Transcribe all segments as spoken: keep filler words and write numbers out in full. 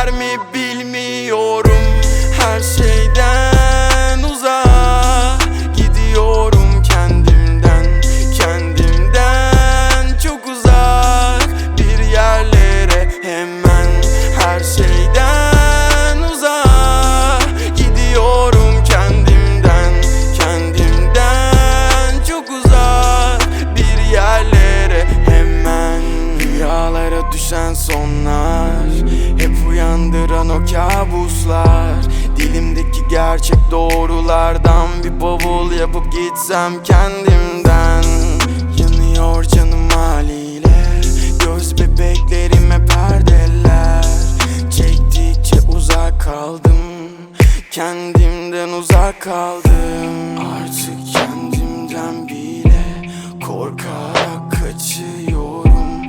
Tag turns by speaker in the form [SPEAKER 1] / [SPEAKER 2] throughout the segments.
[SPEAKER 1] yeter mi bilmiyorum. Her şeyden uzak gidiyorum, kendimden, kendimden çok uzak bir yerlere hemen. Her şeyden uzak gidiyorum, kendimden, kendimden çok uzak bir yerlere hemen. Rüyalara düşen sonlar, hep uyandıran o kabuslar. Dilimdeki gerçek doğrulardan bir bavul yapıp gitsem kendimden. Yanıyor canım haliyle, göz bebeklerime perdeler. Çektikçe uzak kaldım, kendimden uzak kaldım. Artık kendimden bile korkarak kaçıyorum.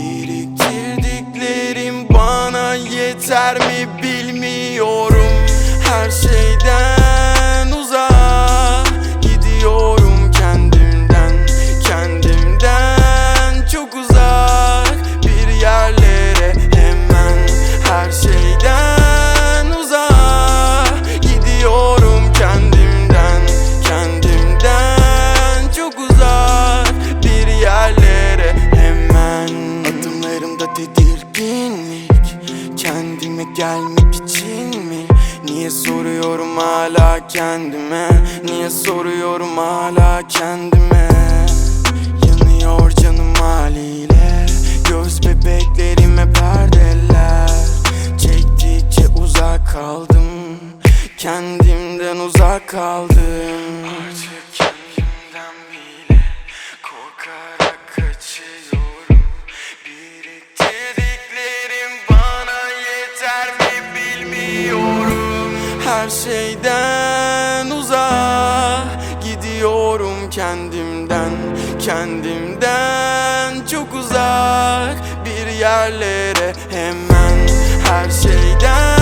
[SPEAKER 1] Biriktirdiklerim bana yeter mi bilmiyorum. Her şeyden uzak gidiyorum, kendimden, kendimden çok uzak bir yerlere hemen. Her şeyden uzak gidiyorum, kendimden, kendimden çok uzak bir yerlere hemen. Adımlarımda tedirginlik, kendime gelmek için mi? Niye soruyorum hala kendime? Niye soruyorum hala kendime? Yanıyor canım haliyle, göz bebeklerime perdeler. Çektikçe uzak kaldım, kendimden uzak kaldım. Artık kendimden bile korkarak kaçıyorum. Biriktirdiklerim bana yeter mi bilmiyorum. Her şeyden uzak gidiyorum, kendimden, kendimden çok uzak bir yerlere hemen. Her şeyden